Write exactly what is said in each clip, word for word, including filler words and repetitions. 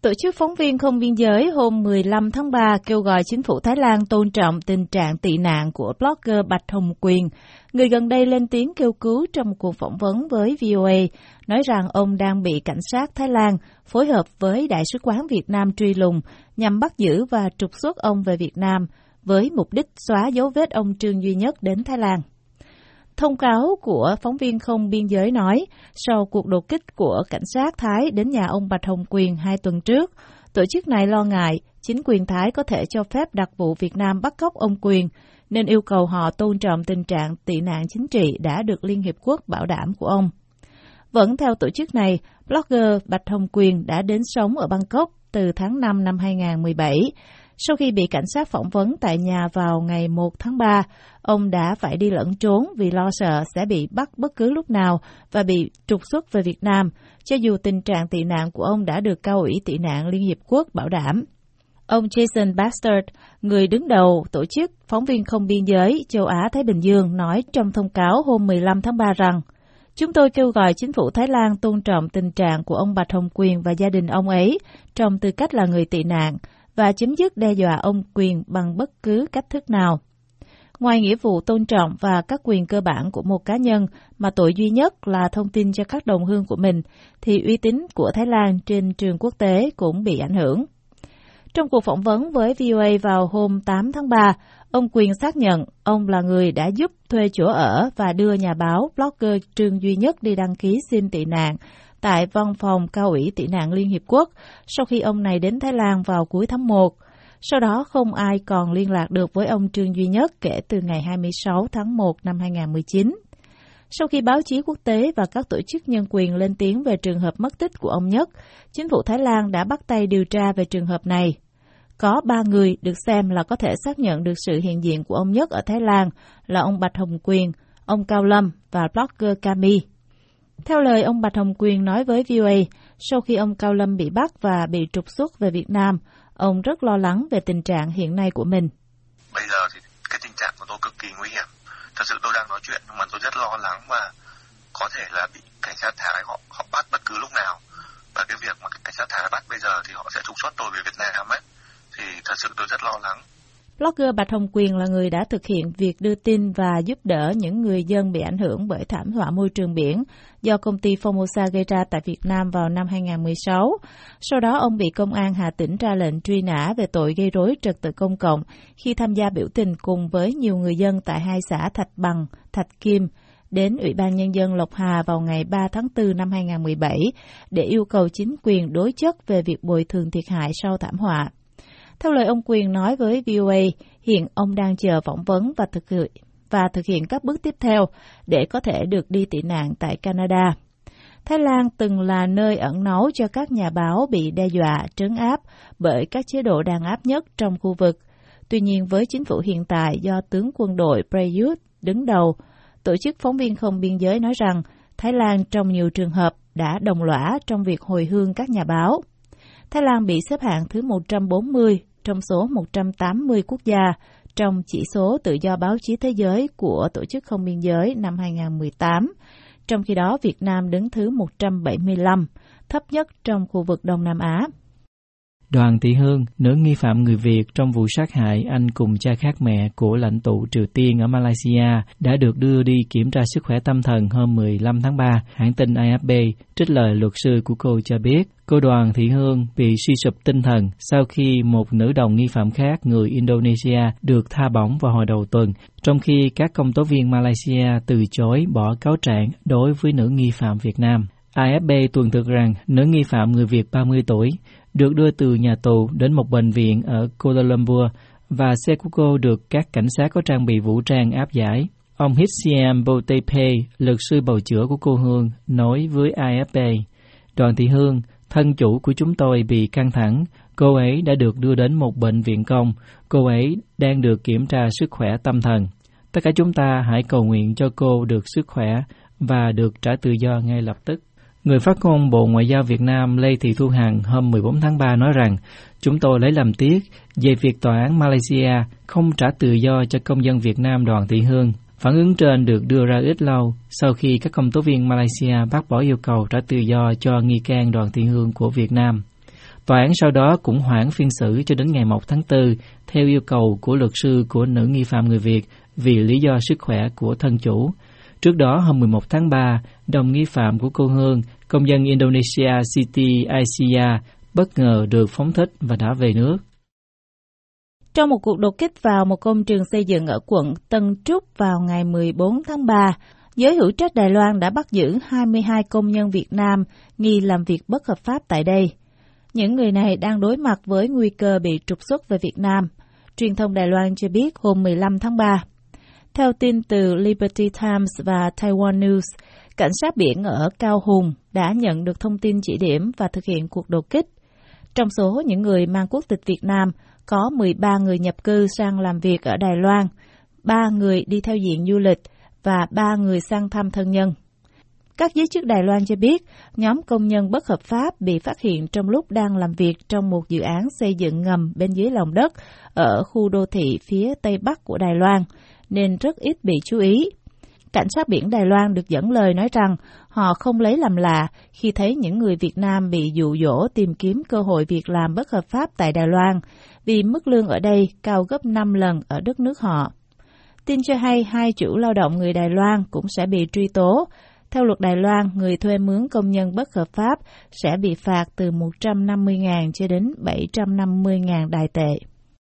Tổ chức Phóng viên Không Biên Giới hôm mười lăm tháng ba kêu gọi chính phủ Thái Lan tôn trọng tình trạng tị nạn của blogger Bạch Hồng Quyền, người gần đây lên tiếng kêu cứu trong một cuộc phỏng vấn với vê o a, nói rằng ông đang bị cảnh sát Thái Lan phối hợp với Đại sứ quán Việt Nam truy lùng nhằm bắt giữ và trục xuất ông về Việt Nam với mục đích xóa dấu vết ông Trương Duy Nhất đến Thái Lan. Thông cáo của Phóng viên Không Biên Giới nói, sau cuộc đột kích của cảnh sát Thái đến nhà ông Bạch Hồng Quyền hai tuần trước, tổ chức này lo ngại chính quyền Thái có thể cho phép đặc vụ Việt Nam bắt cóc ông Quyền, nên yêu cầu họ tôn trọng tình trạng tị nạn chính trị đã được Liên Hiệp Quốc bảo đảm của ông. Vẫn theo tổ chức này, blogger Bạch Hồng Quyền đã đến sống ở Bangkok từ tháng năm năm hai không một bảy. Sau khi bị cảnh sát phỏng vấn tại nhà vào ngày một tháng ba, ông đã phải đi lẫn trốn vì lo sợ sẽ bị bắt bất cứ lúc nào và bị trục xuất về Việt Nam, cho dù tình trạng tị nạn của ông đã được Cao ủy tị nạn Liên Hiệp Quốc bảo đảm. Ông Jason Bastard, người đứng đầu tổ chức Phóng viên Không Biên Giới châu Á-Thái Bình Dương, nói trong thông cáo hôm mười lăm tháng ba rằng, chúng tôi kêu gọi chính phủ Thái Lan tôn trọng tình trạng của ông Bạch Hồng Quyền và gia đình ông ấy trong tư cách là người tị nạn, và chấm dứt đe dọa ông Quyền bằng bất cứ cách thức nào. Ngoài nghĩa vụ tôn trọng và các quyền cơ bản của một cá nhân mà tội duy nhất là thông tin cho các đồng hương của mình, thì uy tín của Thái Lan trên trường quốc tế cũng bị ảnh hưởng. Trong cuộc phỏng vấn với vê o a vào hôm tám tháng ba, ông Quyền xác nhận ông là người đã giúp thuê chỗ ở và đưa nhà báo blogger Trương Duy Nhất đi đăng ký xin tị nạn tại văn phòng Cao ủy tị nạn Liên Hiệp Quốc sau khi ông này đến Thái Lan vào cuối tháng một. Sau đó không ai còn liên lạc được với ông Trương Duy Nhất kể từ ngày hai mươi sáu tháng một năm hai không một chín. Sau khi báo chí quốc tế và các tổ chức nhân quyền lên tiếng về trường hợp mất tích của ông Nhất, chính phủ Thái Lan đã bắt tay điều tra về trường hợp này. Có ba người được xem là có thể xác nhận được sự hiện diện của ông Nhất ở Thái Lan là ông Bạch Hồng Quyền, ông Cao Lâm và blogger Cami. Theo lời ông Bạch Hồng Quyền nói với vê o a, sau khi ông Cao Lâm bị bắt và bị trục xuất về Việt Nam, ông rất lo lắng về tình trạng hiện nay của mình. Bây giờ thì cái tình trạng của tôi cực kỳ nguy hiểm. Thật sự tôi đang nói chuyện nhưng mà tôi rất lo lắng và có thể là bị cảnh sát Thái họ, họ bắt bất cứ lúc nào. Và cái việc mà cảnh sát Thái bắt bây giờ thì họ sẽ trục xuất tôi về Việt Nam ấy. Thì thật sự tôi rất lo lắng. Blogger Bạch Hồng Quyền là người đã thực hiện việc đưa tin và giúp đỡ những người dân bị ảnh hưởng bởi thảm họa môi trường biển do công ty Formosa gây ra tại Việt Nam vào năm hai không một sáu. Sau đó ông bị công an Hà Tĩnh ra lệnh truy nã về tội gây rối trật tự công cộng khi tham gia biểu tình cùng với nhiều người dân tại hai xã Thạch Bằng, Thạch Kim đến Ủy ban Nhân dân Lộc Hà vào ngày ba tháng tư năm hai không một bảy để yêu cầu chính quyền đối chất về việc bồi thường thiệt hại sau thảm họa. Theo lời ông Quyền nói với vê o a, hiện ông đang chờ phỏng vấn và thực hiện, và thực hiện các bước tiếp theo để có thể được đi tị nạn tại Canada. Thái Lan từng là nơi ẩn náu cho các nhà báo bị đe dọa, trấn áp bởi các chế độ đàn áp nhất trong khu vực. Tuy nhiên với chính phủ hiện tại do tướng quân đội Prayut đứng đầu, Tổ chức Phóng viên Không Biên Giới nói rằng Thái Lan trong nhiều trường hợp đã đồng lõa trong việc hồi hương các nhà báo. Thái Lan bị xếp hạng thứ một trăm bốn mươi trong số một trăm tám mươi quốc gia trong chỉ số tự do báo chí thế giới của Tổ chức Không Biên Giới năm hai không một tám. Trong khi đó, Việt Nam đứng thứ một trăm bảy mươi lăm, thấp nhất trong khu vực Đông Nam Á. Đoàn Thị Hương, nữ nghi phạm người Việt trong vụ sát hại anh cùng cha khác mẹ của lãnh tụ Triều Tiên ở Malaysia, đã được đưa đi kiểm tra sức khỏe tâm thần hôm mười lăm tháng ba. Hãng tin a ép pê trích lời luật sư của cô cho biết, cô Đoàn Thị Hương bị suy sụp tinh thần sau khi một nữ đồng nghi phạm khác người Indonesia được tha bổng vào hồi đầu tuần, trong khi các công tố viên Malaysia từ chối bỏ cáo trạng đối với nữ nghi phạm Việt Nam. a ép pê tuần thực rằng nữ nghi phạm người Việt ba mươi tuổi được đưa từ nhà tù đến một bệnh viện ở Kuala Lumpur và xe của cô được các cảnh sát có trang bị vũ trang áp giải. Ông Hitsiam Botepe, luật sư bào chữa của cô Hương, nói với a ép pê, Đoàn Thị Hương, thân chủ của chúng tôi bị căng thẳng. Cô ấy đã được đưa đến một bệnh viện công. Cô ấy đang được kiểm tra sức khỏe tâm thần. Tất cả chúng ta hãy cầu nguyện cho cô được sức khỏe và được trả tự do ngay lập tức. Người phát ngôn Bộ Ngoại giao Việt Nam Lê Thị Thu Hằng hôm mười bốn tháng ba nói rằng, chúng tôi lấy làm tiếc về việc tòa án Malaysia không trả tự do cho công dân Việt Nam Đoàn Thị Hương. Phản ứng trên được đưa ra ít lâu sau khi các công tố viên Malaysia bác bỏ yêu cầu trả tự do cho nghi can Đoàn Thị Hương của Việt Nam. Tòa án sau đó cũng hoãn phiên xử cho đến ngày một tháng tư, theo yêu cầu của luật sư của nữ nghi phạm người Việt vì lý do sức khỏe của thân chủ. Trước đó, hôm mười một tháng ba, đồng nghi phạm của cô Hương, công dân Indonesia Siti Aisyah, bất ngờ được phóng thích và đã về nước. Trong một cuộc đột kích vào một công trường xây dựng ở quận Tân Trúc vào ngày mười bốn tháng ba, giới hữu trách Đài Loan đã bắt giữ hai mươi hai công nhân Việt Nam nghi làm việc bất hợp pháp tại đây. Những người này đang đối mặt với nguy cơ bị trục xuất về Việt Nam, truyền thông Đài Loan cho biết hôm mười lăm tháng ba. Theo tin từ Liberty Times và Taiwan News, cảnh sát biển ở Cao Hùng đã nhận được thông tin chỉ điểm và thực hiện cuộc đột kích. Trong số những người mang quốc tịch Việt Nam, có mười ba người nhập cư sang làm việc ở Đài Loan, ba người đi theo diện du lịch và ba người sang thăm thân nhân. Các giới chức Đài Loan cho biết, nhóm công nhân bất hợp pháp bị phát hiện trong lúc đang làm việc trong một dự án xây dựng ngầm bên dưới lòng đất ở khu đô thị phía tây bắc của Đài Loan, nên rất ít bị chú ý. Cảnh sát biển Đài Loan được dẫn lời nói rằng họ không lấy làm lạ khi thấy những người Việt Nam bị dụ dỗ tìm kiếm cơ hội việc làm bất hợp pháp tại Đài Loan, vì mức lương ở đây cao gấp năm lần ở đất nước họ. Tin cho hay hai chủ lao động người Đài Loan cũng sẽ bị truy tố. Theo luật Đài Loan, người thuê mướn công nhân bất hợp pháp sẽ bị phạt từ một trăm năm mươi nghìn cho đến bảy trăm năm mươi nghìn đài tệ.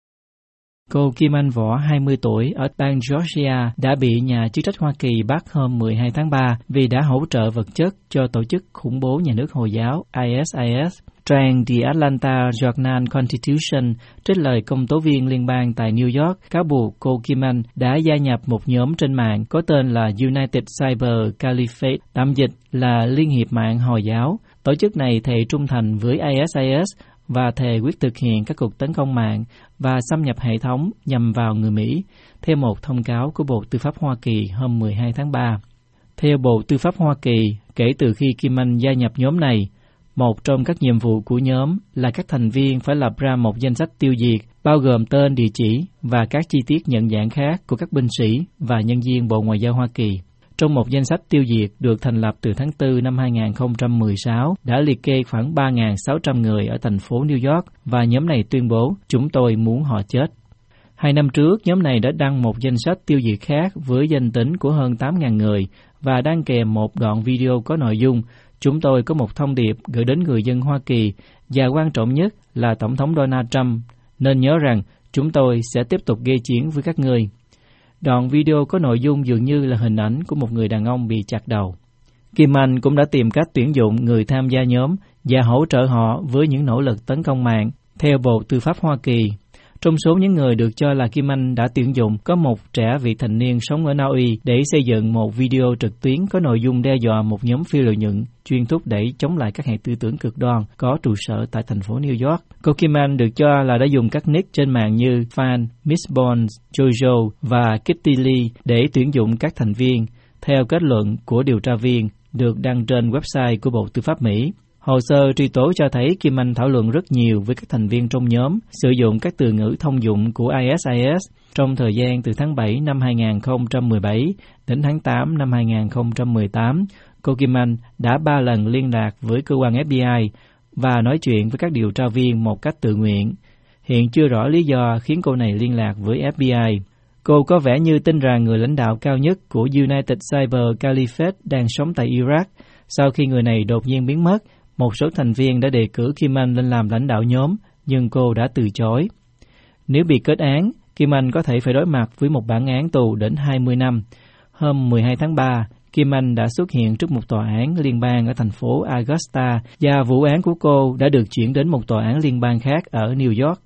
Cô Kim Anh Võ, hai mươi tuổi, ở bang Georgia đã bị nhà chức trách Hoa Kỳ bắt hôm mười hai tháng ba vì đã hỗ trợ vật chất cho tổ chức khủng bố nhà nước Hồi giáo I S I S. Trang The Atlanta Journal-Constitution trích lời công tố viên liên bang tại New York cáo buộc cô Kim Anh đã gia nhập một nhóm trên mạng có tên là United Cyber Caliphate, tạm dịch là Liên hiệp mạng Hồi giáo. Tổ chức này thề trung thành với I S I S và thề quyết thực hiện các cuộc tấn công mạng và xâm nhập hệ thống nhằm vào người Mỹ, theo một thông cáo của Bộ Tư pháp Hoa Kỳ hôm mười hai tháng ba. Theo Bộ Tư pháp Hoa Kỳ, kể từ khi Kim Anh gia nhập nhóm này, một trong các nhiệm vụ của nhóm là các thành viên phải lập ra một danh sách tiêu diệt, bao gồm tên, địa chỉ và các chi tiết nhận dạng khác của các binh sĩ và nhân viên Bộ Ngoại giao Hoa Kỳ. Trong một danh sách tiêu diệt được thành lập từ tháng tư năm hai nghìn không trăm mười sáu, đã liệt kê khoảng ba nghìn sáu trăm người ở thành phố New York và nhóm này tuyên bố, chúng tôi muốn họ chết. Hai năm trước, nhóm này đã đăng một danh sách tiêu diệt khác với danh tính của hơn tám nghìn người và đăng kèm một đoạn video có nội dung, chúng tôi có một thông điệp gửi đến người dân Hoa Kỳ và quan trọng nhất là Tổng thống Donald Trump, nên nhớ rằng chúng tôi sẽ tiếp tục gây chiến với các ngươi. Đoạn video có nội dung dường như là hình ảnh của một người đàn ông bị chặt đầu. Kim Anh cũng đã tìm cách tuyển dụng người tham gia nhóm và hỗ trợ họ với những nỗ lực tấn công mạng, theo Bộ Tư pháp Hoa Kỳ. Trong số những người được cho là Kim Anh đã tuyển dụng, có một trẻ vị thành niên sống ở Na Uy để xây dựng một video trực tuyến có nội dung đe dọa một nhóm phi lợi nhuận chuyên thúc đẩy chống lại các hệ tư tưởng cực đoan có trụ sở tại thành phố New York. Cô Kim Anh được cho là đã dùng các nick trên mạng như Fan, Miss Bones, Jojo và Kitty Lee để tuyển dụng các thành viên, theo kết luận của điều tra viên được đăng trên website của Bộ Tư pháp Mỹ. Hồ sơ truy tố cho thấy Kim Anh thảo luận rất nhiều với các thành viên trong nhóm, sử dụng các từ ngữ thông dụng của I S I S trong thời gian từ tháng bảy năm hai nghìn không trăm mười bảy đến tháng tám năm hai nghìn không trăm mười tám. Cô Kim Anh đã ba lần liên lạc với cơ quan F B I và nói chuyện với các điều tra viên một cách tự nguyện. Hiện chưa rõ lý do khiến cô này liên lạc với F B I. Cô có vẻ như tin rằng người lãnh đạo cao nhất của United Cyber Caliphate đang sống tại Iraq. Sau khi người này đột nhiên biến mất, một số thành viên đã đề cử Kim Anh lên làm lãnh đạo nhóm, nhưng cô đã từ chối. Nếu bị kết án, Kim Anh có thể phải đối mặt với một bản án tù đến hai mươi năm. Hôm mười hai tháng ba, Kim Anh đã xuất hiện trước một tòa án liên bang ở thành phố Augusta và vụ án của cô đã được chuyển đến một tòa án liên bang khác ở New York.